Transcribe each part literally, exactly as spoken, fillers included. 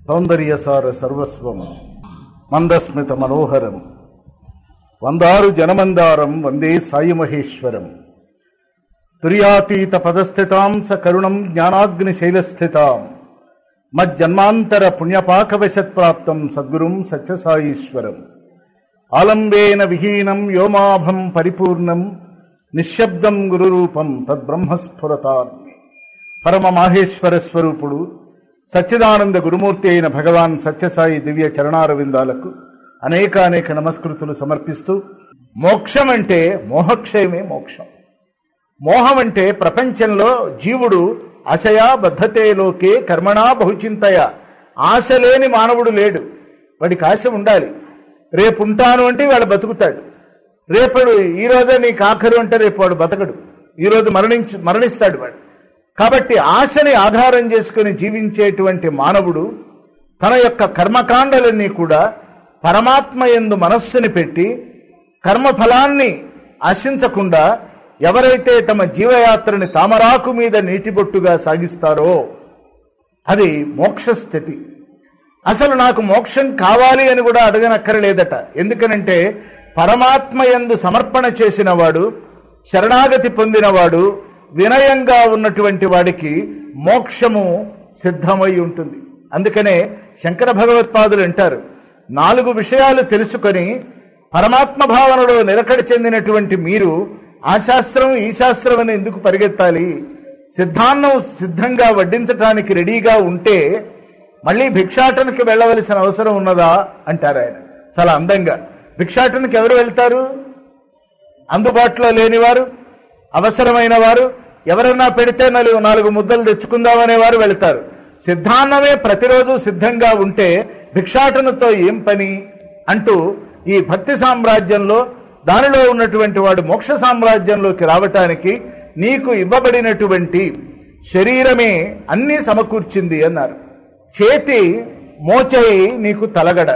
సౌందర్యసార సర్వస్వం మందస్మిత మనోహరం వందారు జనమందారం వందే సాయి మహేశ్వరం తుర్యాతీత పదస్థితాం స కరుణం జ్ఞానాగ్ని శైలస్థితాం మజ్జన్మాంతర పుణ్యపాకవశత్ప్రాప్తం సద్గురుం సత్యసాయీశ్వరం ఆలంబేన విహీనం వ్యోమాభం పరిపూర్ణం నిశ్శబ్దం గురురూపం తద్బ్రహ్మస్ఫురతాన్ని పరమ మాహేశ్వర స్వరూపుడు సచ్చిదానంద గురుమూర్తి అయిన భగవాన్ సత్యసాయి దివ్య చరణారవిందాలకు అనేక అనేక నమస్కృతులు సమర్పిస్తూ, మోక్షం అంటే మోహక్షయమే మోక్షం. మోహం అంటే ప్రపంచంలో జీవుడు ఆశయా బద్ధతే లోకే కర్మణా బహుచింతయ, ఆశ లేని మానవుడు లేడు. వాడికి ఆశ ఉండాలి. రేపు ఉంటాను అంటే వాడు బతుకుతాడు. రేపడు ఈరోజే నీకు ఆఖరు అంటే రేపు వాడు బతకడు. ఈరోజు మరణించు మరణిస్తాడు వాడు. కాబట్టి ఆశని ఆధారం చేసుకుని జీవించేటువంటి మానవుడు తన యొక్క కర్మకాండలన్నీ కూడా పరమాత్మ యందు మనస్సుని పెట్టి కర్మఫలాన్ని ఆశించకుండా ఎవరైతే తమ జీవయాత్రని తామరాకు మీద నీటిబొట్టుగా సాగిస్తారో అది మోక్షస్థితి. అసలు నాకు మోక్షం కావాలి అని కూడా అడగనక్కరలేదట. ఎందుకనంటే పరమాత్మ యందు సమర్పణ చేసిన వాడు, శరణాగతి పొందినవాడు, వినయంగా ఉన్నటువంటి వాడికి మోక్షము సిద్ధమై ఉంటుంది. అందుకనే శంకర భగవత్పాదులు అంటారు, నాలుగు విషయాలు తెలుసుకొని పరమాత్మ భావనలో నిలకడ చెందినటువంటి మీరు ఆ శాస్త్రం ఈ శాస్త్రం అని ఎందుకు పరిగెత్తాలి? సిద్ధాన్నం సిద్ధంగా వడ్డించటానికి రెడీగా ఉంటే మళ్ళీ భిక్షాటనకి వెళ్ళవలసిన అవసరం ఉన్నదా అంటారు ఆయన చాలా అందంగా. భిక్షాటనకి ఎవరు వెళ్తారు? అందుబాటులో లేనివారు, అవసరమైన వారు, ఎవరన్నా పెడితే నలుగు నాలుగు ముద్దలు తెచ్చుకుందామనే వారు వెళ్తారు. సిద్ధాన్నమే ప్రతిరోజు సిద్ధంగా ఉంటే భిక్షాటనతో ఏం పని అంటూ ఈ భక్తి సామ్రాజ్యంలో దానిలో ఉన్నటువంటి వాడు మోక్ష సామ్రాజ్యంలోకి రావటానికి నీకు ఇవ్వబడినటువంటి శరీరమే అన్నీ సమకూర్చింది అన్నారు. చేతి మోచేయి నీకు తలగడ.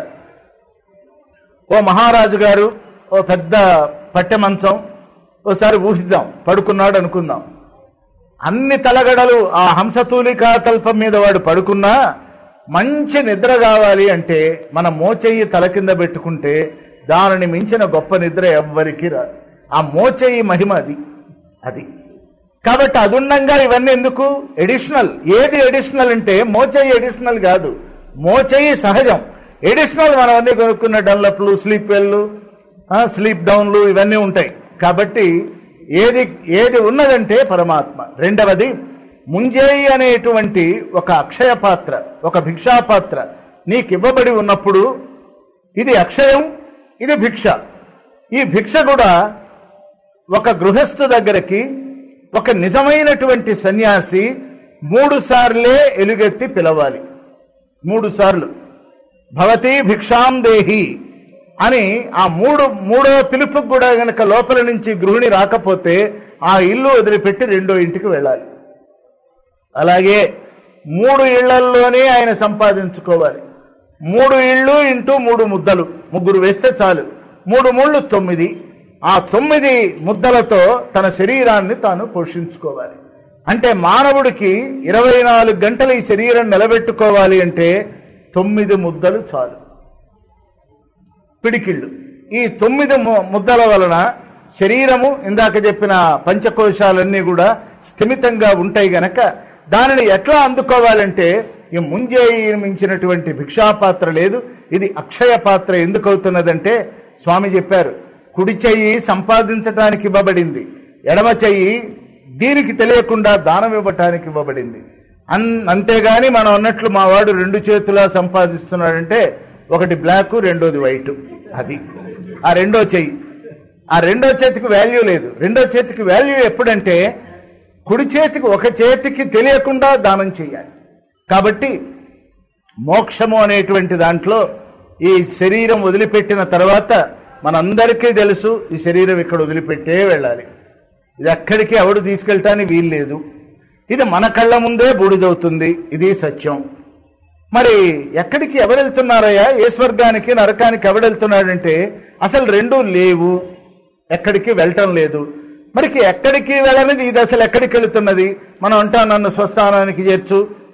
ఓ మహారాజు గారు ఓ పెద్ద పట్టె మంచం ఓసారి ఊహిద్దాం, పడుకున్నాడు అనుకుందాం. అన్ని తలగడలు ఆ హంసతూలికా తల్పం మీద వాడు పడుకున్నా మంచి నిద్ర కావాలి అంటే మన మోచెయ్యి తల కింద పెట్టుకుంటే దానిని మించిన గొప్ప నిద్ర ఎవ్వరికి రాదు. ఆ మోచెయ్యి మహిమ అది అది కాబట్టి అదుండంగా ఇవన్నీ ఎందుకు? ఎడిషనల్. ఏది ఎడిషనల్ అంటే మోచెయ్యి ఎడిషనల్ కాదు, మోచెయ్యి సహజం. ఎడిషనల్ మనం అన్ని కొనుక్కున్న డన్లప్లు, స్లీప్ వెల్లు, స్లీప్ డౌన్లు ఇవన్నీ ఉంటాయి. కాబట్టి ఏది ఏది ఉన్నదంటే పరమాత్మ. రెండవది ముంజేయి అనేటువంటి ఒక అక్షయ పాత్ర, ఒక భిక్షా పాత్ర నీకు ఇవ్వబడి ఉన్నప్పుడు ఇది అక్షయం, ఇది భిక్ష. ఈ భిక్ష కూడా ఒక గృహస్థు దగ్గరికి ఒక నిజమైనటువంటి సన్యాసి మూడు సార్లే ఎలుగెత్తి పిలవాలి. మూడు సార్లు భవతి భిక్షాం దేహి అని ఆ మూడు మూడో పిలుపుకు కూడా గనక లోపల నుంచి గృహిణి రాకపోతే ఆ ఇల్లు వదిలిపెట్టి రెండో ఇంటికి వెళ్ళాలి. అలాగే మూడు ఇళ్లల్లోనే ఆయన సంపాదించుకోవాలి. మూడు ఇళ్ళు ఇంటూ మూడు ముద్దలు, ముగ్గురు వేస్తే చాలు. మూడు మూళ్ళు తొమ్మిది. ఆ తొమ్మిది ముద్దలతో తన శరీరాన్ని తాను పోషించుకోవాలి. అంటే మానవుడికి ఇరవై నాలుగు గంటలు ఈ శరీరం నిలబెట్టుకోవాలి అంటే తొమ్మిది ముద్దలు చాలు, పిడికిళ్ళు. ఈ తొమ్మిది ముద్దల వలన శరీరము ఇందాక చెప్పిన పంచకోశాలన్నీ కూడా స్థిమితంగా ఉంటాయి గనక దానిని ఎట్లా అందుకోవాలంటే ఈ ముంజేయి మించినటువంటి భిక్షాపాత్ర లేదు. ఇది అక్షయ పాత్ర. ఎందుకు అవుతున్నదంటే స్వామి చెప్పారు, కుడి చెయ్యి సంపాదించటానికి ఇవ్వబడింది, ఎడమ చెయ్యి దీనికి తెలియకుండా దానం ఇవ్వటానికి ఇవ్వబడింది. అన్ అంతేగాని మనం అన్నట్లు మా వాడు రెండు చేతులా సంపాదిస్తున్నాడంటే ఒకటి బ్లాక్, రెండోది వైట్. అది ఆ రెండో చెయ్యి. ఆ రెండో చేతికి వాల్యూ లేదు. రెండో చేతికి వాల్యూ ఎప్పుడంటే కుడి చేతికి, ఒక చేతికి తెలియకుండా దానం చేయాలి. కాబట్టి మోక్షము అనేటువంటి దాంట్లో ఈ శరీరం వదిలిపెట్టిన తర్వాత మనందరికీ తెలుసు ఈ శరీరం ఇక్కడ వదిలిపెట్టే వెళ్ళాలి. ఇది ఎక్కడికి ఎవడు తీసుకెళ్తానికి వీల్లేదు. ఇది మన కళ్ళ ముందే బూడిదవుతుంది. ఇది సత్యం. మరి ఎక్కడికి ఎవరెళ్తున్నారయ్యా? ఏ స్వర్గానికి నరకానికి ఎవడెళ్తున్నాడంటే అసలు రెండూ లేవు, ఎక్కడికి వెళ్ళటం లేదు. మరికి ఎక్కడికి వెళ్ళనిది ఇది అసలు ఎక్కడికి వెళుతున్నది? మనం అంటాం నన్ను స్వస్థానానికి చేర్చు,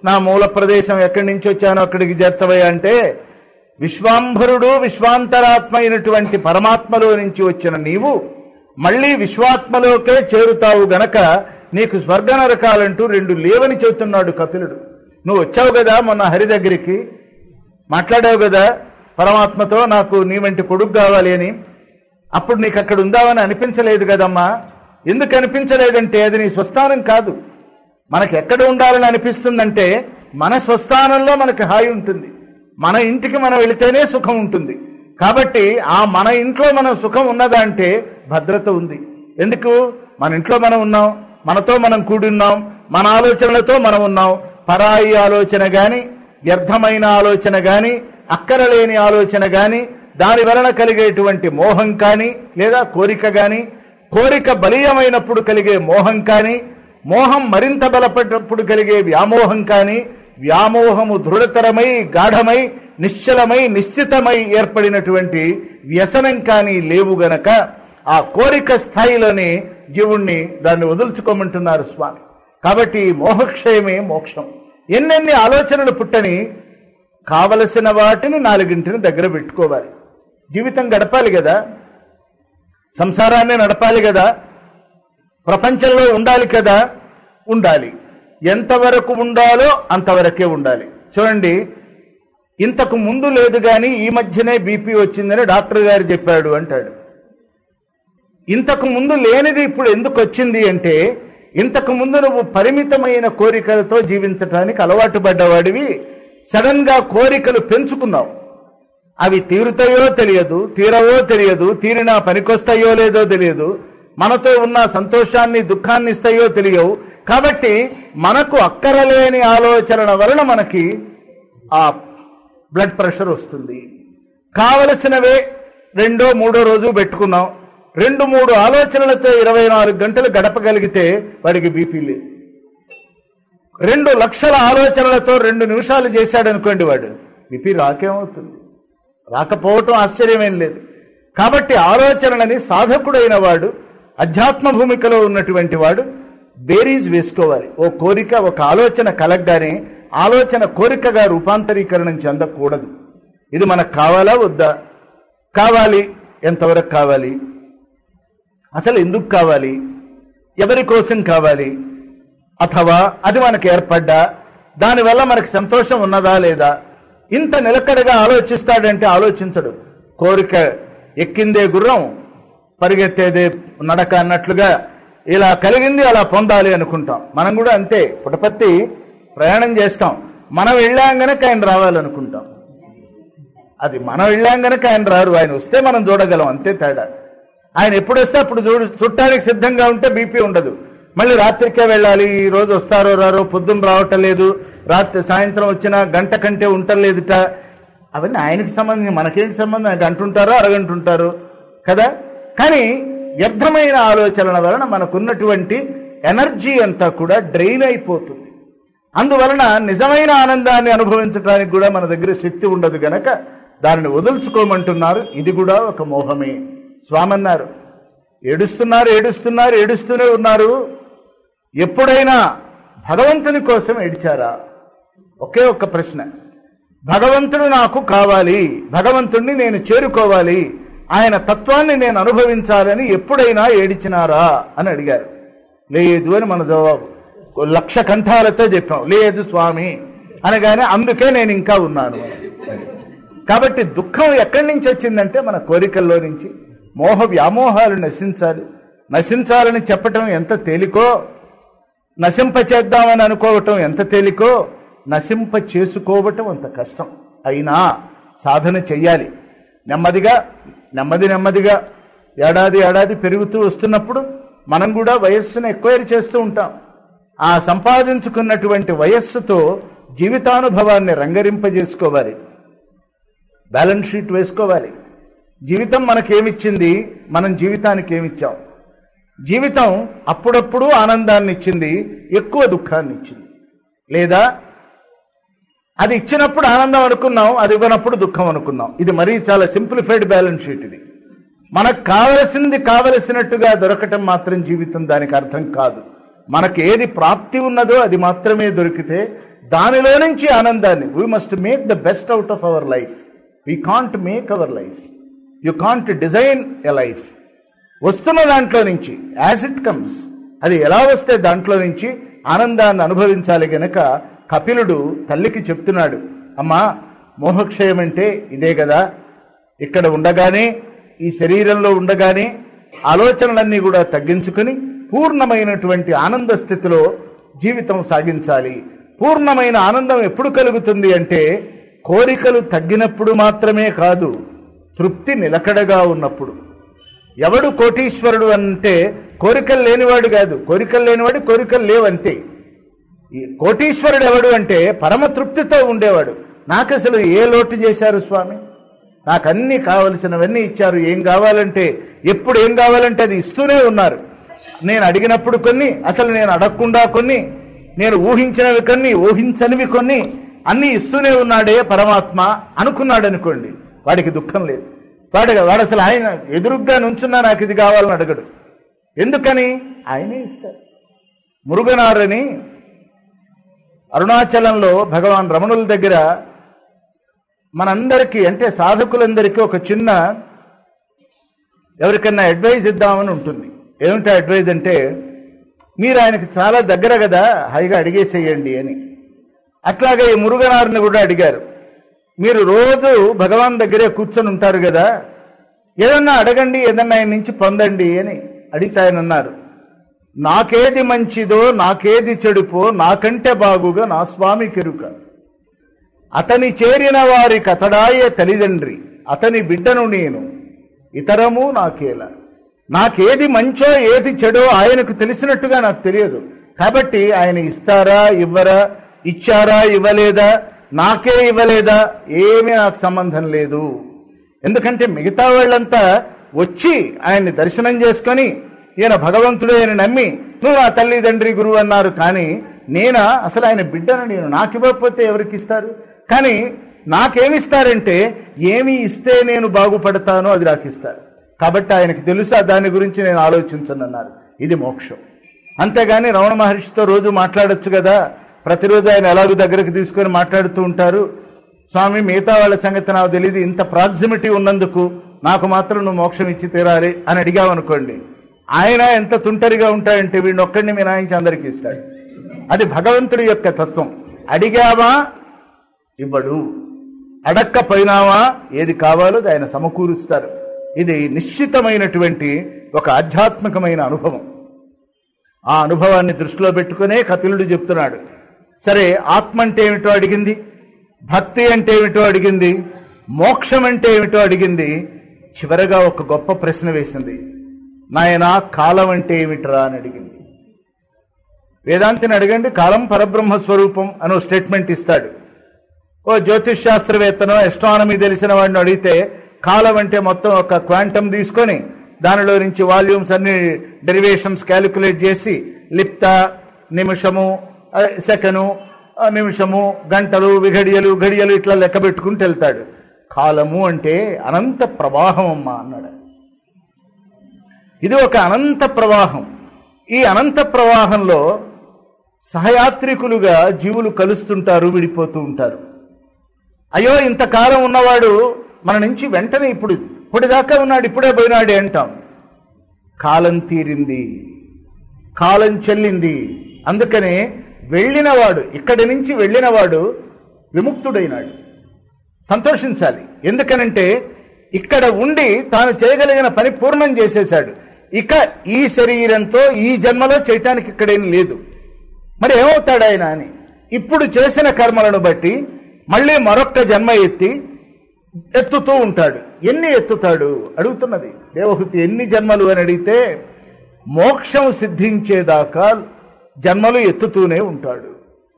నా మూల ప్రదేశం ఎక్కడి నుంచి వచ్చానో అక్కడికి చేర్చవయ్యా అంటే, విశ్వాంభరుడు విశ్వాంతరాత్మ అయినటువంటి పరమాత్మలో నుంచి వచ్చిన నీవు మళ్ళీ విశ్వాత్మలోకే చేరుతావు గనక నీకు స్వర్గ నరకాలంటూ రెండు లేవని చెబుతున్నాడు కపిలుడు. నువ్వు వచ్చావు కదా మొన్న హరి దగ్గరికి, మాట్లాడావు కదా పరమాత్మతో, నాకు నీ వంటి కొడుకు కావాలి అని. అప్పుడు నీకు అక్కడ ఉందామని అనిపించలేదు కదమ్మా. ఎందుకు అనిపించలేదంటే అది నీ స్వస్థానం కాదు. మనకి ఎక్కడ ఉండాలని అనిపిస్తుందంటే మన స్వస్థానంలో మనకి హాయి ఉంటుంది, మన ఇంటికి మనం వెళితేనే సుఖం ఉంటుంది. కాబట్టి ఆ మన ఇంట్లో మనం సుఖం ఉన్నదా అంటే భద్రత ఉంది. ఎందుకు? మన ఇంట్లో మనం ఉన్నాం, మనతో మనం కూడి ఉన్నాం, మన ఆలోచనలతో మనం ఉన్నాం. పరాయి ఆలోచన గాని, వ్యర్థమైన ఆలోచన గాని, అక్కరలేని ఆలోచన గాని, దాని వలన కలిగేటువంటి మోహం కానీ లేదా కోరిక గాని, కోరిక బలీయమైనప్పుడు కలిగే మోహం కానీ, మోహం మరింత బలపడినప్పుడు కలిగే వ్యామోహం కానీ, వ్యామోహము దృఢతరమై గాఢమై నిశ్చలమై నిశ్చితమై ఏర్పడినటువంటి వ్యసనం కానీ లేవు గనక ఆ కోరిక స్థాయిలోనే జీవుణ్ణి దాన్ని వదులుచుకోమంటున్నారు స్వామి. కాబట్టి మోహక్షయమే మోక్షం. ఎన్నెన్ని ఆలోచనలు పుట్టని, కావలసిన వాటిని నాలుగింటిని దగ్గర పెట్టుకోవాలి. జీవితం గడపాలి కదా, సంసారాన్ని నడపాలి కదా, ప్రపంచంలో ఉండాలి కదా. ఉండాలి, ఎంతవరకు ఉండాలో అంతవరకే ఉండాలి. చూడండి, ఇంతకు ముందు లేదు కానీ ఈ మధ్యనే బీపీ వచ్చిందని డాక్టర్ గారు చెప్పాడు అంటాడు. ఇంతకు ముందు లేనిది ఇప్పుడు ఎందుకు వచ్చింది అంటే, ఇంతకు ముందు నువ్వు పరిమితమైన కోరికలతో జీవించడానికి అలవాటు పడ్డవాడివి. సడన్ గా కోరికలు పెంచుకున్నావు. అవి తీరుతాయో తెలియదు, తీరవో తెలియదు, తీరినా పనికొస్తాయో లేదో తెలియదు, మనతో ఉన్న సంతోషాన్ని దుఃఖాన్ని ఇస్తాయో తెలియవు. కాబట్టి మనకు అక్కరలేని ఆలోచనల వలన మనకి ఆ బ్లడ్ ప్రెషర్ వస్తుంది. కావలసినవే రెండో మూడో రోజు పెట్టుకున్నాం, రెండు మూడు ఆలోచనలతో ఇరవై నాలుగు గంటలు గడపగలిగితే వాడికి బీపీ లేదు. రెండు లక్షల ఆలోచనలతో రెండు నిమిషాలు చేశాడనుకోండి, వాడు బీపీ రాకేమవుతుంది? రాకపోవటం ఆశ్చర్యమేం లేదు. కాబట్టి ఆలోచనలని సాధకుడైన వాడు, అధ్యాత్మ భూమికలో ఉన్నటువంటి వాడు బేరీజ్ వేసుకోవాలి. ఓ కోరిక, ఒక ఆలోచన కలగ్గానే ఆలోచన కోరికగా రూపాంతరీకరణం చెందకూడదు. ఇది మనకు కావాలా వద్దా? కావాలి. ఎంతవరకు కావాలి? అసలు ఎందుకు కావాలి? ఎవరి కోసం కావాలి? అథవా అది మనకు ఏర్పడ్డా దానివల్ల మనకు సంతోషం ఉన్నదా లేదా? ఇంత నిలకడగా ఆలోచిస్తాడంటే ఆలోచించడు. కోరిక ఎక్కిందే గుర్రం పరిగెత్తేదే నడక అన్నట్లుగా ఇలా కలిగింది అలా పొందాలి అనుకుంటాం. మనం కూడా అంతే. పుటపర్తి ప్రయాణం చేస్తాం, మనం వెళ్ళాం గనక ఆయన రావాలనుకుంటాం. అది మనం వెళ్ళాం గనక ఆయన రారు, ఆయన వస్తే మనం చూడగలం, అంతే తేడా. ఆయన ఎప్పుడు వస్తే అప్పుడు చూడు చుట్టానికి సిద్ధంగా ఉంటే బీపీ ఉండదు. మళ్ళీ రాత్రికే వెళ్ళాలి, ఈ రోజు వస్తారో రారో, పొద్దున్న రావటం లేదు, రాత్రి సాయంత్రం వచ్చినా గంట కంటే ఉండలేదుట. అవన్నీ ఆయనకి సంబంధించి, మనకేంటి సంబంధం? గంట ఉంటారో అరగంట ఉంటారు కదా. కానీ వ్యర్థమైన ఆలోచనల వలన మనకున్నటువంటి ఎనర్జీ అంతా కూడా డ్రైన్ అయిపోతుంది. అందువలన నిజమైన ఆనందాన్ని అనుభవించడానికి కూడా మన దగ్గర శక్తి ఉండదు గనక దానిని వదులుచుకోమంటున్నారు. ఇది కూడా ఒక మోహమే. స్వామి అన్నారు, ఏడుస్తున్నారు ఏడుస్తున్నారు ఏడుస్తూనే ఉన్నారు. ఎప్పుడైనా భగవంతుని కోసం ఏడిచారా? ఒకే ఒక్క ప్రశ్న. భగవంతుడు నాకు కావాలి, భగవంతుణ్ణి నేను చేరుకోవాలి, ఆయన తత్వాన్ని నేను అనుభవించాలని ఎప్పుడైనా ఏడిచినారా అని అడిగారు. లేదు అని మన జవాబు. లక్ష కంఠాలతో చెప్పాం లేదు స్వామి అనగానే అందుకే నేను ఇంకా ఉన్నాను. కాబట్టి దుఃఖం ఎక్కడి నుంచి వచ్చిందంటే మన కోరికల్లో నుంచి. మోహ వ్యామోహాలు నశించాలి. నశించాలని చెప్పటం ఎంత తేలికో, నశింప చేద్దామని అనుకోవటం ఎంత తేలికో, నశింప చేసుకోవటం అంత కష్టం. అయినా సాధన చెయ్యాలి. నెమ్మదిగా నెమ్మది నెమ్మదిగా ఏడాది ఏడాది పెరుగుతూ వస్తున్నప్పుడు మనం కూడా వయస్సును ఎక్వైర్ చేస్తూ ఉంటాం. ఆ సంపాదించుకున్నటువంటి వయస్సుతో జీవితానుభవాన్ని రంగరింపజేసుకోవాలి, బ్యాలెన్స్ షీట్ వేసుకోవాలి. జీవితం మనకేమిచ్చింది, మనం జీవితానికి ఏమిచ్చాం? జీవితం అప్పుడప్పుడు ఆనందాన్ని ఇచ్చింది, ఎక్కువ దుఃఖాన్ని ఇచ్చింది. లేదా అది ఇచ్చినప్పుడు ఆనందం అనుకున్నాం, అది ఇవ్వనప్పుడు దుఃఖం అనుకున్నాం. ఇది మరీ చాలా సింప్లిఫైడ్ బ్యాలెన్స్ షీట్. ఇది మనకు కావలసింది కావలసినట్టుగా దొరకటం మాత్రం జీవితం, దానికి అర్థం కాదు. మనకు ఏది ప్రాప్తి ఉన్నదో అది మాత్రమే దొరికితే దానిలో నుంచి ఆనందాన్ని, we must make the best out of our life. We can't make our life, you can't design a life. వస్తున్న దాంట్లో నుంచి యాజ్ ఇట్ కమ్స్, అది ఎలా వస్తే దాంట్లో నుంచి ఆనందాన్ని అనుభవించాలి. గనక కపిలుడు తల్లికి చెప్తున్నాడు, అమ్మా మోహక్షయం అంటే ఇదే కదా, ఇక్కడ ఉండగానే ఈ శరీరంలో ఉండగానే ఆలోచనలన్నీ కూడా తగ్గించుకుని పూర్ణమైనటువంటి ఆనంద స్థితిలో జీవితం సాగించాలి. పూర్ణమైన ఆనందం ఎప్పుడు కలుగుతుంది అంటే కోరికలు తగ్గినప్పుడు మాత్రమే కాదు, తృప్తి నిలకడగా ఉన్నప్పుడు. ఎవడు కోటీశ్వరుడు అంటే కోరికలు లేనివాడు కాదు, కోరికలు లేనివాడు కోరికలు లేవంతే. ఈ కోటీశ్వరుడు ఎవడు అంటే పరమ తృప్తితో ఉండేవాడు. నాకు అసలు ఏ లోటు చేశారు స్వామి, నాకు అన్ని కావలసినవన్నీ ఇచ్చారు, ఏం కావాలంటే ఎప్పుడు ఏం కావాలంటే అది ఇస్తూనే ఉన్నారు. నేను అడిగినప్పుడు కొన్ని, అసలు నేను అడగకుండా కొన్ని, నేను ఊహించినవి కొన్ని, ఊహించనివి కొన్ని, అన్నీ ఇస్తూనే ఉన్నాడే పరమాత్మ అనుకున్నాడు అనుకోండి, వాడికి దుఃఖం లేదు. వాడు వాడు అసలు ఆయన ఎదురుగ్గా నుంచున్నా నాకు ఇది కావాలని అడగడు. ఎందుకని? ఆయనే ఇస్తారు. మురుగనారని అరుణాచలంలో భగవాన్ రమణుల దగ్గర మనందరికీ అంటే సాధకులందరికీ ఒక చిన్న ఎవరికన్నా అడ్వైజ్ ఇద్దామని ఉంటుంది. ఏమిటో అడ్వైజ్ అంటే, మీరు ఆయనకి చాలా దగ్గర కదా, హాయిగా అడిగేసేయండి అని. అట్లాగే ఈ మురుగనారిని కూడా అడిగారు, మీరు రోజు భగవాన్ దగ్గరే కూర్చొని ఉంటారు కదా, ఏదన్నా అడగండి, ఏదన్నా ఆయన నుంచి పొందండి అని అడిగితే ఆయన అన్నారు, నాకేది మంచిదో నాకేది చెడుపో నాకంటే బాగుగా నా స్వామి కెరుక. అతని చేరిన వారి కతడాయ తల్లిదండ్రి, అతని బిడ్డను నేను, ఇతరము నాకేలా. నాకేది మంచో ఏది చెడో ఆయనకు తెలిసినట్టుగా నాకు తెలియదు. కాబట్టి ఆయన ఇస్తారా ఇవ్వరా, ఇచ్చారా ఇవ్వలేదా, నాకే ఇవ్వలేదా, ఏమీ నాకు సంబంధం లేదు. ఎందుకంటే మిగతా వాళ్ళంతా వచ్చి ఆయన్ని దర్శనం చేసుకొని ఈయన భగవంతుడే అని నమ్మి నువ్వు ఆ తల్లిదండ్రి గురువు అన్నారు. కానీ నేనా అసలు ఆయన బిడ్డను, నేను నాకు ఇవ్వకపోతే ఎవరికి ఇస్తారు? కానీ నాకేమిస్తారంటే ఏమి ఇస్తే నేను బాగుపడతానో అది నాకు ఇస్తారు. కాబట్టి ఆయనకి తెలుసా దాని గురించి నేను ఆలోచించనన్నారు. ఇది మోక్షం. అంతేగాని రమణ మహర్షితో రోజు మాట్లాడొచ్చు కదా, ప్రతిరోజు ఆయన ఎలాగో దగ్గరకు తీసుకొని మాట్లాడుతూ ఉంటారు. స్వామి మిగతా వాళ్ళ సంగతి నాకు తెలియదు, ఇంత ప్రాక్సిమిటీ ఉన్నందుకు నాకు మాత్రం నువ్వు మోక్షం ఇచ్చి తీరాలి అని అడిగామనుకోండి, ఆయన ఎంత తుంటరిగా ఉంటాడంటే వీడిని ఒక్కడిని మినాయించి అందరికీ ఇస్తాడు. అది భగవంతుడి యొక్క తత్వం. అడిగావా ఇవ్వడు, అడక్కపోయినావా ఏది కావాలో అది ఆయన సమకూరుస్తారు. ఇది నిశ్చితమైనటువంటి ఒక ఆధ్యాత్మికమైన అనుభవం. ఆ అనుభవాన్ని దృష్టిలో పెట్టుకునే కపిలుడు చెప్తున్నాడు. సరే, ఆత్మ అంటే ఏమిటో అడిగింది, భక్తి అంటే ఏమిటో అడిగింది, మోక్షం అంటే ఏమిటో అడిగింది. చివరగా ఒక గొప్ప ప్రశ్న వేసింది, నాయనా కాలం అంటే ఏమిట్రా అని అడిగింది. వేదాంతిని అడగండి, కాలం పరబ్రహ్మ స్వరూపం అనో స్టేట్మెంట్ ఇస్తాడు. ఓ జ్యోతిష్ శాస్త్రవేత్తనో ఎస్ట్రానమీ తెలిసిన వాడిని అడిగితే కాలం అంటే మొత్తం ఒక క్వాంటమ్ తీసుకొని దానిలో నుంచి వాల్యూమ్స్ అన్ని డెరివేషన్స్ క్యాలిక్యులేట్ చేసి లిప్త, నిమిషము, సెకను, నిమిషము, గంటలు, విఘడియలు, గడియలు ఇట్లా లెక్క పెట్టుకుంటూ వెళ్తాడు. కాలము అంటే అనంత ప్రవాహం అమ్మా అన్నాడు. ఇది ఒక అనంత ప్రవాహం. ఈ అనంత ప్రవాహంలో సహయాత్రికులుగా జీవులు కలుస్తుంటారు, విడిపోతూ ఉంటారు. అయ్యో ఇంతకాలం ఉన్నవాడు మన నుంచి వెంటనే ఇప్పుడు ఇప్పటిదాకా ఉన్నాడు ఇప్పుడే పోయినాడే అంటాం. కాలం తీరింది, కాలం చెల్లింది. అందుకనే వెళ్ళినవాడు, ఇక్కడి నుంచి వెళ్ళినవాడు విముక్తుడైనాడు. సంతోషించాలి. ఎందుకనంటే ఇక్కడ ఉండి తాను చేయగలిగిన పని పూర్ణం చేసేశాడు. ఇక ఈ శరీరంతో ఈ జన్మలో చేయటానికి ఇక్కడేం లేదు. మరి ఏమవుతాడు ఆయన అని ఇప్పుడు చేసిన కర్మలను బట్టి మళ్ళీ మరొక్క జన్మ ఎత్తి ఎత్తుతూ ఉంటాడు. ఎన్ని ఎత్తుతాడు అడుగుతున్నది దేవహూతి. ఎన్ని జన్మలు అని అడిగితే మోక్షం సిద్ధించేదాకా జన్మలు ఎత్తుతూనే ఉంటాడు.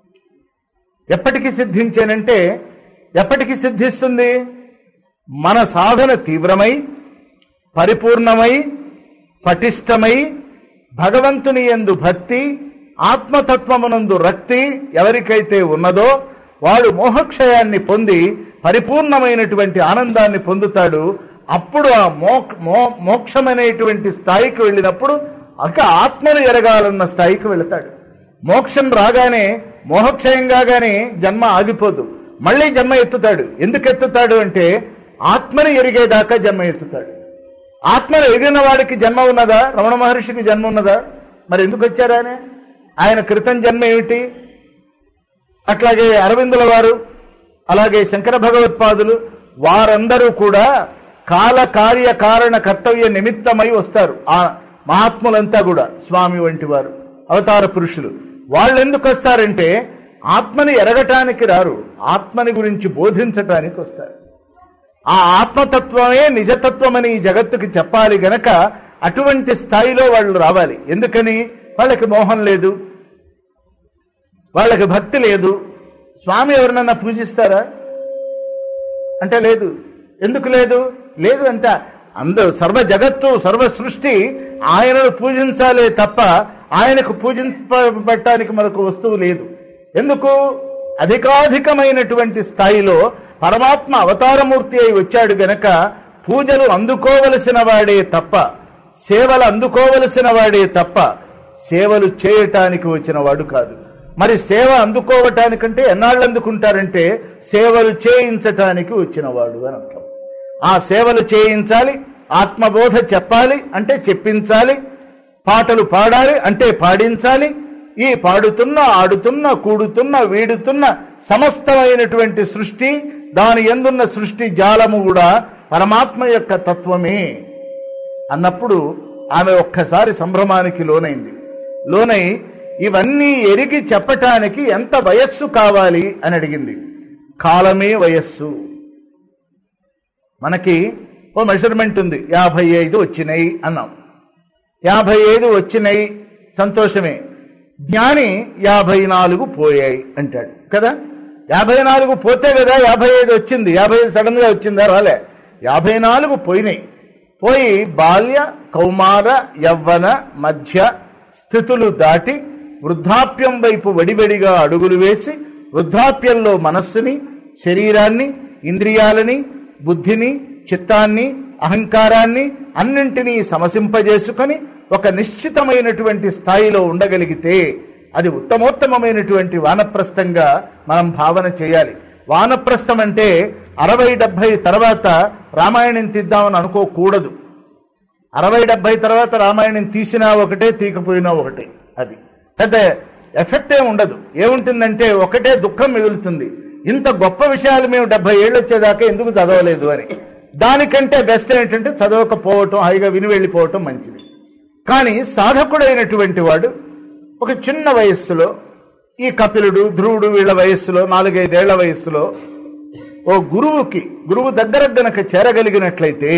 ఎప్పటికి సిద్ధించేనంటే ఎప్పటికి సిద్ధిస్తుంది? మన సాధన తీవ్రమై పరిపూర్ణమై పటిష్టమై భగవంతుని యందు భక్తి, ఆత్మతత్వమునందు రక్తి ఎవరికైతే ఉన్నదో వాడు మోహక్షయాన్ని పొంది పరిపూర్ణమైనటువంటి ఆనందాన్ని పొందుతాడు. అప్పుడు ఆ మోక్ష మోక్షం అనేటువంటి స్థాయికి వెళ్ళినప్పుడు అక ఆత్మను ఎరగాలన్న స్థాయికి వెళతాడు. మోక్షం రాగానే మోహక్షయం కాగానే జన్మ ఆగిపోదు, మళ్ళీ జన్మ ఎత్తుతాడు. ఎందుకు ఎత్తుతాడు అంటే ఆత్మని ఎరిగేదాకా జన్మ ఎత్తుతాడు. ఆత్మను ఎరిగిన వాడికి జన్మ ఉన్నదా? రమణ మహర్షికి జన్మ ఉన్నదా? మరి ఎందుకు వచ్చారానే? ఆయన క్రితం జన్మ ఏమిటి? అట్లాగే అరవిందుల వారు, అలాగే శంకర భగవత్పాదులు, వారందరూ కూడా కాల కార్య కారణ కర్తవ్య నిమిత్తమై వస్తారు. ఆ మహాత్ములంతా కూడా స్వామి వంటి వారు, అవతార పురుషులు. వాళ్ళు ఎందుకు వస్తారంటే ఆత్మని ఎరగటానికి రారు, ఆత్మని గురించి బోధించటానికి వస్తారు. ఆ ఆత్మతత్వమే నిజతత్వమని ఈ జగత్తుకి చెప్పాలి గనక అటువంటి స్థాయిలో వాళ్ళు రావాలి. ఎందుకని? వాళ్ళకి మోహం లేదు, వాళ్ళకి భక్తి లేదు. స్వామి ఎవరినన్నా పూజిస్తారా అంటే లేదు. ఎందుకు లేదు? లేదు అంట. అందరూ సర్వ జగత్తు సర్వ సృష్టి ఆయనను పూజించాలే తప్ప ఆయనకు పూజించబడటానికి మనకు వస్తువు లేదు. ఎందుకు? అధికాధికమైనటువంటి స్థాయిలో పరమాత్మ అవతారమూర్తి అయి వచ్చాడు గనక పూజలు అందుకోవలసిన వాడే తప్ప, సేవలు అందుకోవలసిన వాడే తప్ప సేవలు చేయటానికి వచ్చిన వాడు కాదు. మరి సేవ అందుకోవటానికంటే ఎన్నాళ్ళు అందుకుంటారంటే సేవలు చేయించటానికి వచ్చిన వాడు అని అర్థం. ఆ సేవలు చేయించాలి, ఆత్మబోధ చెప్పాలి అంటే చెప్పించాలి, పాటలు పాడాలి అంటే పాడించాలి. ఈ పాడుతున్న, ఆడుతున్న, కూడుతున్న, వీడుతున్న సమస్తమైనటువంటి సృష్టి, దాని యందున్న సృష్టి జాలము కూడా పరమాత్మ యొక్క తత్వమే అన్నప్పుడు ఆమె ఒక్కసారి సంభ్రమానికి లోనైంది. లోనై ఇవన్నీ ఎరిగి చెప్పటానికి ఎంత వయస్సు కావాలి అని అడిగింది. కాలమే వయస్సు. మనకి ఓ మెజర్మెంట్ ఉంది, యాభై ఐదు వచ్చినాయి అన్నాం. యాభై ఐదు వచ్చినాయి, సంతోషమే. జ్ఞాని యాభై నాలుగు పోయాయి అంటాడు కదా. యాభై నాలుగు పోతే కదా యాభై ఐదు వచ్చింది. యాభై ఐదు సడన్ గా వచ్చిందా? రాలే. యాభై నాలుగు పోయినాయి. పోయి బాల్య, కౌమార, యవ్వన, మధ్య స్థితులు దాటి వృద్ధాప్యం వైపు వడివడిగా అడుగులు వేసి వృద్ధాప్యంలో మనస్సుని, శరీరాన్ని, ఇంద్రియాలని, బుద్ధిని, చిత్తాన్ని, అహంకారాన్ని అన్నింటినీ సమసింపజేసుకొని ఒక నిశ్చితమైనటువంటి స్థాయిలో ఉండగలిగితే అది ఉత్తమోత్తమైనటువంటి వానప్రస్థంగా మనం భావన చేయాలి. వానప్రస్థం అంటే అరవై డెబ్బై తర్వాత రామాయణం తీద్దామని అనుకోకూడదు. అరవై డెబ్బై తర్వాత రామాయణం తీసినా ఒకటే, తీకపోయినా ఒకటే. అది పెద్ద ఎఫెక్ట్ ఏమి ఉండదు. ఏముంటుందంటే ఒకటే దుఃఖం మిగులుతుంది. ఇంత గొప్ప విషయాలు మేము డెబ్బై ఏళ్ళు వచ్చేదాకా ఎందుకు చదవలేదు అని. దానికంటే బెస్ట్ ఏంటంటే చదవకపోవటం, హాయిగా విని వెళ్ళిపోవటం మంచిది. కానీ సాధకుడైనటువంటి వాడు ఒక చిన్న వయస్సులో, ఈ కపిలుడు, ధ్రువుడు వీళ్ళ వయస్సులో, నాలుగైదేళ్ల వయస్సులో ఓ గురువుకి, గురువు దగ్గర గనక చేరగలిగినట్లయితే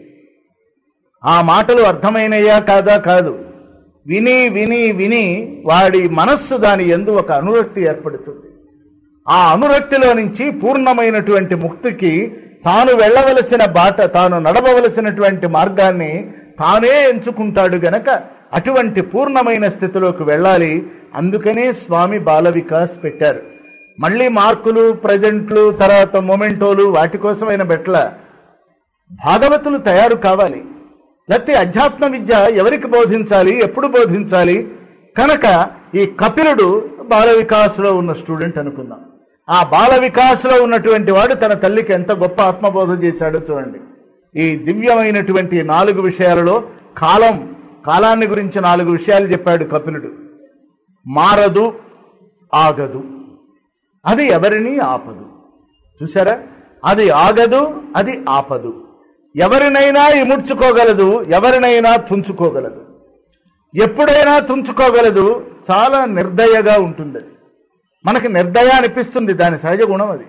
ఆ మాటలు అర్థమైనయా కాదా? కాదు. విని విని విని వాడి మనస్సు దాని యందు ఒక అనురక్తి ఏర్పడుతుంది. ఆ అనురక్తిలో నుంచి పూర్ణమైనటువంటి ముక్తికి తాను వెళ్ళవలసిన బాట, తాను నడవవలసినటువంటి మార్గాన్ని తానే ఎంచుకుంటాడు గనక అటువంటి పూర్ణమైన స్థితిలోకి వెళ్ళాలి. అందుకనే స్వామి బాల వికాస్ పెట్టారు. మళ్ళీ మార్కులు, ప్రజెంట్లు, తర్వాత మొమెంటోలు వాటి కోసమైన బెట్ల భాగవతులు తయారు కావాలి. లేకపోతే అధ్యాత్మ విద్య ఎవరికి బోధించాలి, ఎప్పుడు బోధించాలి? కనుక ఈ కపిలుడు బాల వికాస్లో ఉన్న స్టూడెంట్ అనుకుందాం. ఆ బాల వికాస్లో ఉన్నటువంటి వాడు తన తల్లికి ఎంత గొప్ప ఆత్మబోధ చేశాడో చూడండి. ఈ దివ్యమైనటువంటి నాలుగు విషయాలలో కాలం, కాలాన్ని గురించి నాలుగు విషయాలు చెప్పాడు కపిలుడు. మారదు, ఆగదు, అది ఎవరిని ఆపదు. చూసారా? అది ఆగదు, అది ఆపదు. ఎవరినైనా ఇముడ్చుకోగలదు, ఎవరినైనా తుంచుకోగలదు. ఎప్పుడైనా తుంచుకోగలదు. చాలా నిర్దయగా ఉంటుంది. అది మనకి నిర్దయ అనిపిస్తుంది, దాని సహజ గుణం అది.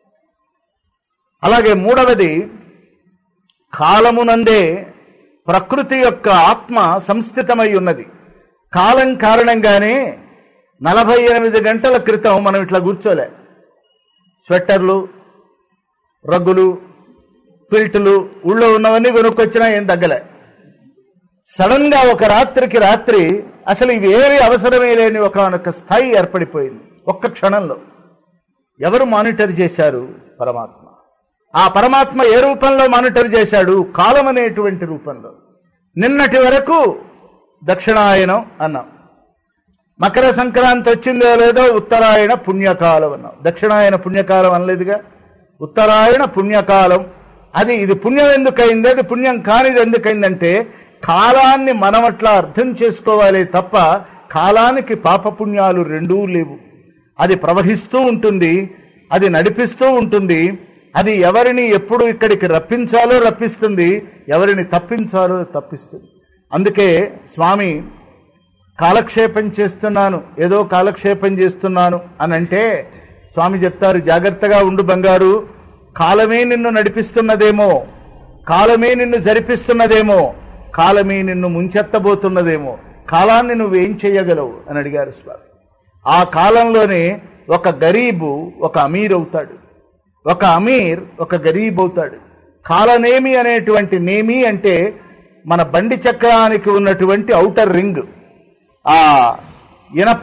అలాగే మూడవది, కాలమునందే ప్రకృతి యొక్క ఆత్మ సంస్థితమై ఉన్నది. కాలం కారణంగానే నలభై ఎనిమిది గంటల క్రితం మనం ఇట్లా కూర్చోలే. స్వెట్టర్లు, రగ్గులు, పిల్టులు ఊళ్ళో ఉన్నవన్నీ కొనుక్కొచ్చినా ఏం తగ్గలే. సడన్ గా ఒక రాత్రికి రాత్రి అసలు ఇవి ఏవి అవసరమే లేని ఒక స్థాయి ఏర్పడిపోయింది ఒక్క క్షణంలో. ఎవరు మానిటర్ చేశారు? పరమాత్మ. ఆ పరమాత్మ ఏ రూపంలో మానిటర్ చేశాడు? కాలం అనేటువంటి రూపంలో. నిన్నటి వరకు దక్షిణాయనం అన్నాం. మకర సంక్రాంతి వచ్చిందో లేదో ఉత్తరాయణ పుణ్యకాలం అన్నాం. దక్షిణాయన పుణ్యకాలం అనలేదుగా, ఉత్తరాయణ పుణ్యకాలం. అది ఇది పుణ్యం ఎందుకైంది, అది పుణ్యం కానిది ఎందుకైందంటే కాలాన్ని మనం అట్లా అర్థం చేసుకోవాలి తప్ప కాలానికి పాపపుణ్యాలు రెండూ లేవు. అది ప్రవహిస్తూ ఉంటుంది, అది నడిపిస్తూ ఉంటుంది. అది ఎవరిని ఎప్పుడు ఇక్కడికి రప్పించాలో రప్పిస్తుంది, ఎవరిని తప్పించాలో తప్పిస్తుంది. అందుకే స్వామి కాలక్షేపం చేస్తున్నాను, ఏదో కాలక్షేపం చేస్తున్నాను అని అంటే స్వామి చెప్తారు, జాగ్రత్తగా ఉండు బంగారు, కాలమే నిన్ను నడిపిస్తున్నదేమో, కాలమే నిన్ను జరిపిస్తున్నదేమో, కాలమే నిన్ను ముంచెత్తబోతున్నదేమో, కాలాన్ని నువ్వేం చేయగలవు అని అడిగారు స్వామి. ఆ కాలంలోనే ఒక గరీబు ఒక అమీర్ అవుతాడు, ఒక అమీర్ ఒక గరీబ్ అవుతాడు. కాలనేమి అనేటువంటి నేమి అంటే మన బండి చక్రానికి ఉన్నటువంటి ఔటర్ రింగ్, ఆ ఇనప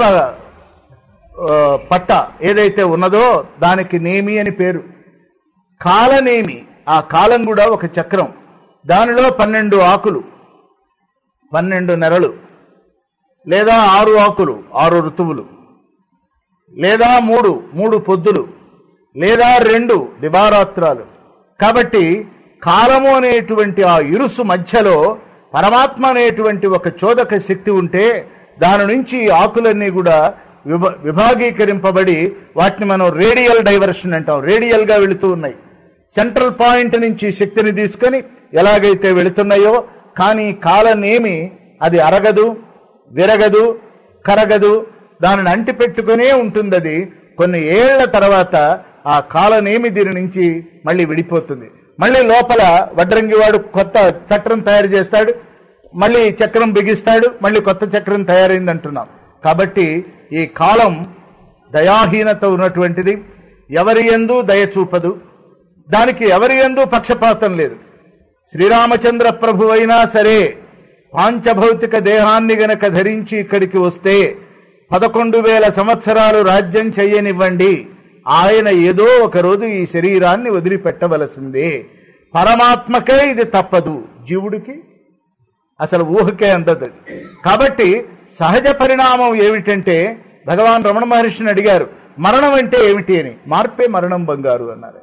పట్ట ఏదైతే ఉన్నదో దానికి నేమి అని పేరు. కాలనేమి, ఆ కాలం కూడా ఒక చక్రం, దానిలో పన్నెండు ఆకులు, పన్నెండు నెలలు, లేదా ఆరు ఆకులు, ఆరు ఋతువులు, లేదా మూడు మూడు పొద్దులు, లేదా రెండు దివారాత్రాలు. కాబట్టి కాలము అనేటువంటి ఆ ఇరుసు మధ్యలో పరమాత్మ అనేటువంటి ఒక చోదక శక్తి ఉంటే దాని నుంచి ఆకులన్నీ కూడా విభ విభాగీకరింపబడి వాటిని మనం రేడియల్ డైవర్షన్ అంటాం. రేడియల్గా వెళుతూ ఉన్నాయి. సెంట్రల్ పాయింట్ నుంచి శక్తిని తీసుకొని ఎలాగైతే వెళుతున్నాయో, కానీ కాలనేమి అది అరగదు, విరగదు, కరగదు, దానిని అంటి పెట్టుకునే ఉంటుంది. అది కొన్ని ఏళ్ల తర్వాత ఆ కాలనేమి దీని నుంచి మళ్ళీ విడిపోతుంది. మళ్ళీ లోపల వడ్రంగి వాడు కొత్త చక్రం తయారు చేస్తాడు, మళ్ళీ చక్రం బిగిస్తాడు, మళ్ళీ కొత్త చక్రం తయారైంది అంటున్నాం. కాబట్టి ఈ కాలం దయాహీనత ఉన్నటువంటిది, ఎవరి యందు దయ చూపదు, దానికి ఎవరి యందు పక్షపాతం లేదు. శ్రీరామచంద్ర ప్రభు అయినా సరే పాంచభౌతిక దేహాన్ని గనక ధరించి ఇక్కడికి వస్తే పదకొండు వేల సంవత్సరాలు రాజ్యం చెయ్యనివ్వండి, ఆయన ఏదో ఒక రోజు ఈ శరీరాన్ని వదిలిపెట్టవలసిందే. పరమాత్మకే ఇది తప్పదు, జీవుడికి అసలు ఊహకే అందదు. కాబట్టి సహజ పరిణామం ఏమిటంటే, భగవాన్ రమణ మహర్షిని అడిగారు మరణం అంటే ఏమిటి అని. మార్పే మరణం బంగారు అన్నారు.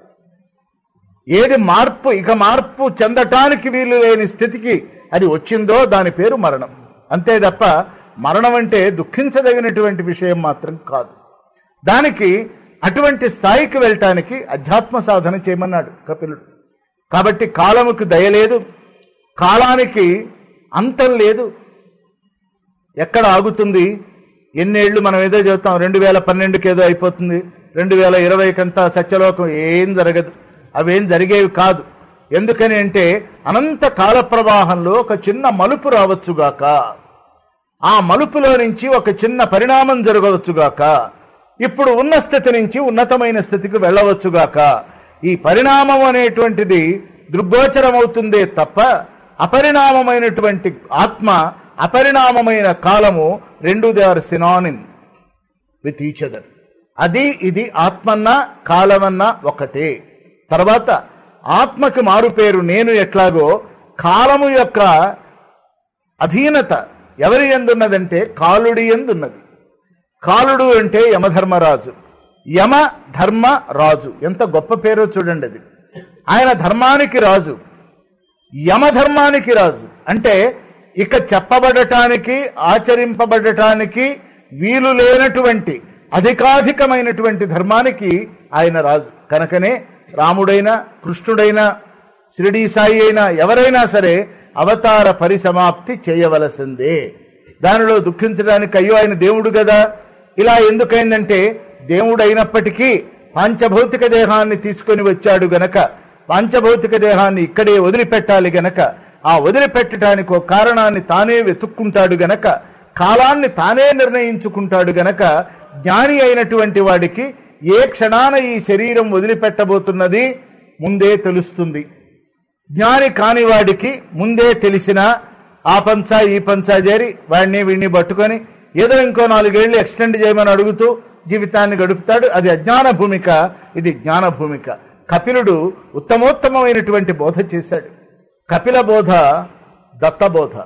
ఏది మార్పు, ఇక మార్పు చెందటానికి వీలు లేని స్థితికి అది వచ్చిందో దాని పేరు మరణం, అంతే తప్ప మరణం అంటే దుఃఖించదగినటువంటి విషయం మాత్రం కాదు. దానికి అటువంటి స్థాయికి వెళ్ళటానికి అధ్యాత్మ సాధన చేయమన్నాడు కపిలుడు. కాబట్టి కాలముకు దయలేదు, కాలానికి అంతం లేదు. ఎక్కడ ఆగుతుంది? ఎన్నేళ్లు మనం ఏదో చెబుతాం, రెండు వేల పన్నెండుకి ఏదో అయిపోతుంది, రెండు వేల ఇరవైకంతా సత్యలోకం, ఏం జరగదు, అవేం జరిగేవి కాదు. ఎందుకని అంటే అనంత కాల ప్రవాహంలో ఒక చిన్న మలుపు రావచ్చుగాక, ఆ మలుపులో నుంచి ఒక చిన్న పరిణామం జరగవచ్చుగాక, ఇప్పుడు ఉన్న స్థితి నుంచి ఉన్నతమైన స్థితికి వెళ్ళవచ్చుగాక. ఈ పరిణామం అనేటువంటిది దృగ్గోచరం అవుతుందే తప్ప అపరిణామమైనటువంటి ఆత్మ, అపరిణామమైన కాలము రెండు they are synonym with each other. అది ఇది ఆత్మన్నా కాలమన్నా ఒకటే. తర్వాత ఆత్మకు మారు పేరు నేను. ఎట్లాగో కాలము యొక్క అధీనత ఎవరి ఎందున్నదంటే కాలుడి ఎందున్నది. కాలుడు అంటే యమధర్మరాజు, యమ ధర్మ రాజు, ఎంత గొప్ప పేరో చూడండి. అది ఆయన ధర్మానికి రాజు, యమధర్మానికి రాజు. అంటే ఇక చెప్పబడటానికి ఆచరింపబడటానికి వీలు లేనటువంటి అధికాధికమైనటువంటి ధర్మానికి ఆయన రాజు. కనుకనే రాముడైనా కృష్ణుడైనా షిరిడీ సాయి అయినా ఎవరైనా సరే అవతార పరిసమాప్తి చేయవలసిందే. దానిలో దుఃఖించడానికి అయ్యో ఆయన దేవుడు కదా ఇలా ఎందుకైందంటే, దేవుడు అయినప్పటికీ పాంచభౌతిక దేహాన్ని తీసుకొని వచ్చాడు గనక, పాంచభౌతిక దేహాన్ని ఇక్కడే వదిలిపెట్టాలి గనక, ఆ వదిలిపెట్టడానికి ఒక కారణాన్ని తానే వెతుక్కుంటాడు గనక, కాలాన్ని తానే నిర్ణయించుకుంటాడు గనక, జ్ఞాని అయినటువంటి వాడికి ఏ క్షణాన ఈ శరీరం వదిలిపెట్టబోతున్నది ముందే తెలుస్తుంది. జ్ఞాని కాని వాడికి ముందే తెలిసినా ఆ పంచా ఈ పంచా చేరి వాడిని వీడిని పట్టుకొని ఏదో ఇంకో నాలుగేళ్లు ఎక్స్టెండ్ చేయమని అడుగుతూ జీవితాన్ని గడుపుతాడు. అది అజ్ఞాన భూమిక, ఇది జ్ఞాన భూమిక. కపిలుడు ఉత్తమోత్తమైనటువంటి బోధ చేశాడు. కపిల బోధ దత్తబోధ,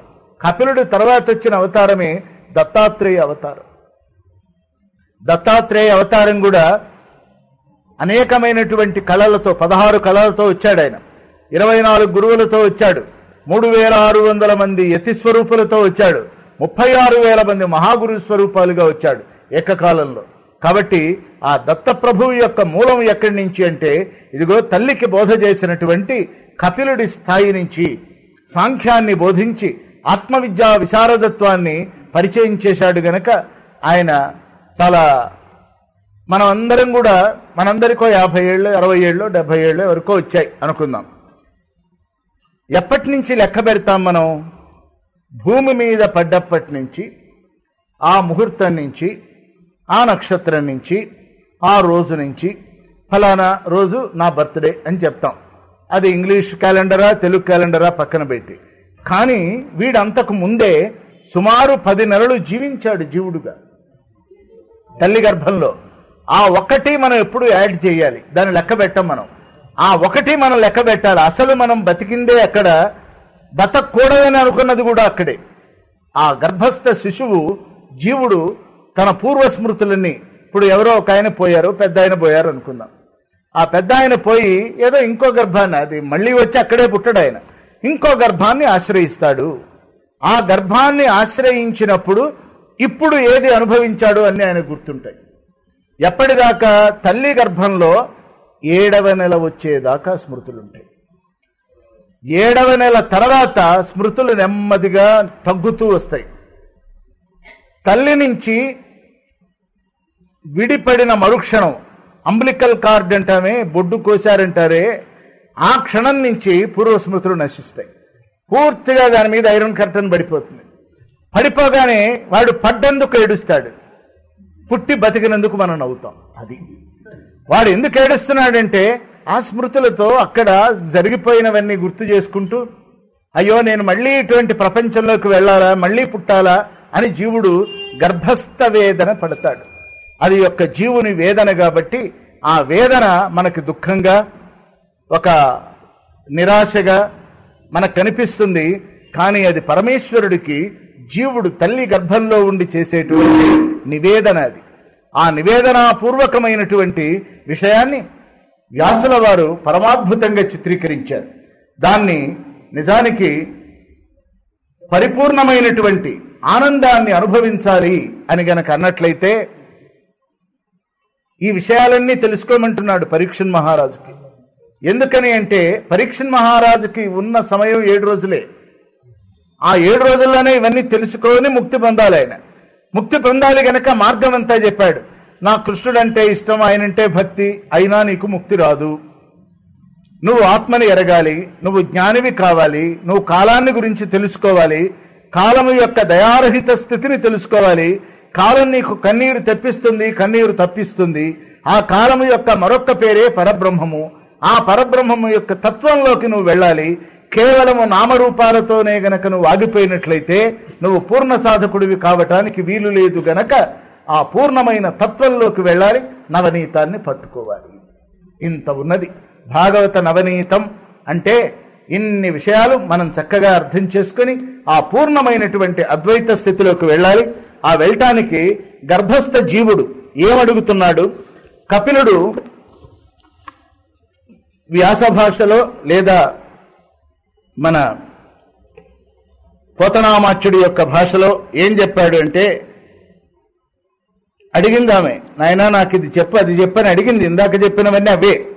కపిలుడు తర్వాత వచ్చిన అవతారమే దత్తాత్రేయ అవతారం. దత్తాత్రేయ అవతారం కూడా అనేకమైనటువంటి కళలతో, పదహారు కళలతో వచ్చాడు ఆయన. ఇరవై నాలుగు గురువులతో వచ్చాడు. మూడు వేల ఆరు వందల మంది యతి స్వరూపులతో వచ్చాడు. ముప్పై ఆరు వేల మంది మహాగురు స్వరూపాలుగా వచ్చాడు ఏకకాలంలో. కాబట్టి ఆ దత్తప్రభువు యొక్క మూలం ఎక్కడి నుంచి అంటే, ఇదిగో తల్లికి బోధ చేసినటువంటి కపిలుడి స్థాయి నుంచి సాంఖ్యాన్ని బోధించి ఆత్మవిద్యా విశారదత్వాన్ని పరిచయం చేశాడు గనక ఆయన చాలా, మనం అందరం కూడా మనందరికో యాభై ఏళ్ళు అరవై ఏళ్ళు డెబ్బై ఏళ్ళు వరకు వచ్చాయి అనుకుందాం. ఎప్పటి నుంచి లెక్క పెడతాం మనం? భూమి మీద పడ్డప్పటి నుంచి, ఆ ముహూర్తం నుంచి, ఆ నక్షత్రం నుంచి, ఆ రోజు నుంచి, ఫలానా రోజు నా బర్త్డే అని చెప్తాం. అది ఇంగ్లీష్ క్యాలెండరా తెలుగు క్యాలెండరా పక్కన పెట్టి. కానీ వీడంతకు ముందే సుమారు పది నెలలు జీవించాడు జీవుడుగా తల్లి గర్భంలో. ఆ ఒక్కటి మనం ఎప్పుడు యాడ్ చేయాలి, దాన్ని లెక్క పెట్టం మనం. ఆ ఒకటి మనం లెక్క పెట్టాలి. అసలు మనం బతికిందే అక్కడ, బతకూడదని అనుకున్నది కూడా అక్కడే. ఆ గర్భస్థ శిశువు జీవుడు తన పూర్వస్మృతులన్నీ, ఇప్పుడు ఎవరో ఒక ఆయన పోయారు, పెద్ద ఆయన పోయారు అనుకుందాం. ఆ పెద్ద ఆయన పోయి ఏదో ఇంకో గర్భాన్ని, అది మళ్ళీ వచ్చి అక్కడే పుట్టాడు ఆయన, ఇంకో గర్భాన్ని ఆశ్రయిస్తాడు. ఆ గర్భాన్ని ఆశ్రయించినప్పుడు ఇప్పుడు ఏది అనుభవించాడు అన్నీ ఆయన గుర్తుంటాయి. ఎప్పటిదాకా? తల్లి గర్భంలో ఏడవ నెల వచ్చేదాకా స్మృతులుంటాయి. ఏడవ నెల తర్వాత స్మృతులు నెమ్మదిగా తగ్గుతూ వస్తాయి. తల్లి నుంచి విడిపడిన మరుక్షణం, అంబ్లికల్ కార్డ్ అంటామే, బొడ్డు కోశారంటారే, ఆ క్షణం నుంచి పూర్వస్మృతులు నశిస్తాయి. పూర్తిగా దాని మీద ఐరన్ కర్టన్ పడిపోతుంది. పడిపోగానే వాడు పడ్డందుకు ఏడుస్తాడు, పుట్టి బతికినందుకు మనం నవ్వుతాం. అది వాడు ఎందుకు ఏడుస్తున్నాడంటే, ఆ స్మృతులతో అక్కడ జరిగిపోయినవన్నీ గుర్తు చేసుకుంటూ, అయ్యో నేను మళ్ళీ ఇటువంటి ప్రపంచంలోకి వెళ్ళాలా, మళ్ళీ పుట్టాలా అని జీవుడు గర్భస్థ వేదన పడతాడు. అది యొక్క జీవుని వేదన కాబట్టి ఆ వేదన మనకి దుఃఖంగా, ఒక నిరాశగా మనకు కనిపిస్తుంది. కానీ అది పరమేశ్వరుడికి జీవుడు తల్లి గర్భంలో ఉండి చేసేటువంటి నివేదన. అది ఆ నివేదనాపూర్వకమైనటువంటి విషయాన్ని వ్యాసుల వారు పరమాద్భుతంగా చిత్రీకరించారు. దాన్ని నిజానికి పరిపూర్ణమైనటువంటి ఆనందాన్ని అనుభవించాలి అని గనక అన్నట్లయితే ఈ విషయాలన్నీ తెలుసుకోమంటున్నాడు పరీక్షన్ మహారాజుకి. ఎందుకని అంటే, పరీక్షన్ మహారాజుకి ఉన్న సమయం ఏడు రోజులే. ఆ ఏడు రోజుల్లోనే ఇవన్నీ తెలుసుకొని ముక్తి పొందాలి. ఆయన ముక్తి పొందాలి గనక మార్గం అంతా చెప్పాడు. నా కృష్ణుడంటే ఇష్టం, ఆయనంటే భక్తి, అయినా నీకు ముక్తి రాదు. నువ్వు ఆత్మని ఎరగాలి, నువ్వు జ్ఞానివి కావాలి, నువ్వు కాలాన్ని గురించి తెలుసుకోవాలి, కాలము యొక్క దయారహిత స్థితిని తెలుసుకోవాలి. కాలం నీకు కన్నీరు తెప్పిస్తుంది, కన్నీరు తప్పిస్తుంది. ఆ కాలము యొక్క మరొక్క పేరే పరబ్రహ్మము. ఆ పరబ్రహ్మము యొక్క తత్వంలోకి నువ్వు వెళ్ళాలి. కేవలము నామరూపాలతోనే గనక నువ్వు ఆగిపోయినట్లయితే నువ్వు పూర్ణ సాధకుడివి కావటానికి వీలు లేదు. గనక ఆ పూర్ణమైన తత్వంలోకి వెళ్ళాలి, నవనీతాన్ని పట్టుకోవాలి. ఇంత ఉన్నది భాగవత నవనీతం అంటే. ఇన్ని విషయాలు మనం చక్కగా అర్థం చేసుకుని ఆ పూర్ణమైనటువంటి అద్వైత స్థితిలోకి వెళ్ళాలి. ఆ వెళ్ళటానికి గర్భస్థ జీవుడు ఏమడుగుతున్నాడు? కపిలుడు వ్యాస భాషలో లేదా మన పోతనామాచ్యుడి యొక్క భాషలో ఏం చెప్పాడు అంటే, అడిగిందామే, నాయనా నాకు ఇది చెప్పు అది చెప్పని అడిగింది. ఇందాక చెప్పినవన్నీ అవే.